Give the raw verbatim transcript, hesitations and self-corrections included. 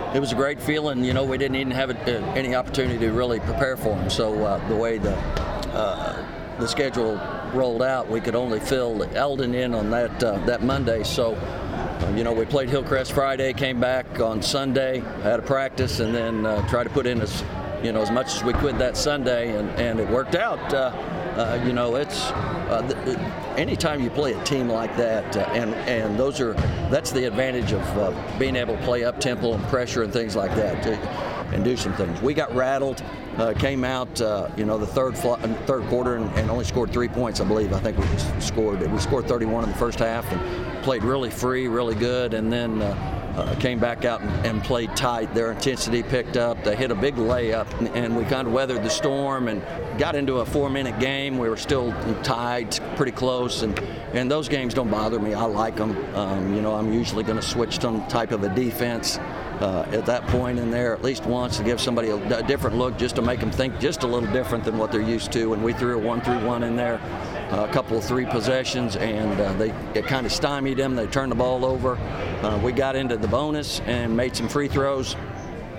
it was a great feeling. You know, we didn't even have a, uh, any opportunity to really prepare for them. So uh, the way the uh, the schedule rolled out, we could only fill Eldon in on that uh, that Monday. So, uh, you know, we played Hillcrest Friday, came back on Sunday, had a practice, and then uh, tried to put in as you know as much as we could that Sunday, and, and it worked out. Uh, uh, you know, it's uh, th- anytime you play a team like that, uh, and and those are that's the advantage of uh, being able to play up tempo and pressure and things like that, to, and do some things. We got rattled. Uh, came out, uh, you know, the third fl- third quarter and, and only scored three points, I believe. I think we scored we scored thirty-one in the first half and played really free, really good, and then uh, uh, came back out and, and played tight. Their intensity picked up. They hit a big layup, and, and we kind of weathered the storm and got into a four-minute game. We were still tied, pretty close, and, and those games don't bother me. I like them. Um, you know, I'm usually going to switch some type of a defense Uh, at that point in there at least once to give somebody a, a different look, just to make them think just a little different than what they're used to. And we threw a one through one in there, uh, a couple of three possessions, and uh, they it kind of stymied them. They turned the ball over. Uh, we got into the bonus and made some free throws,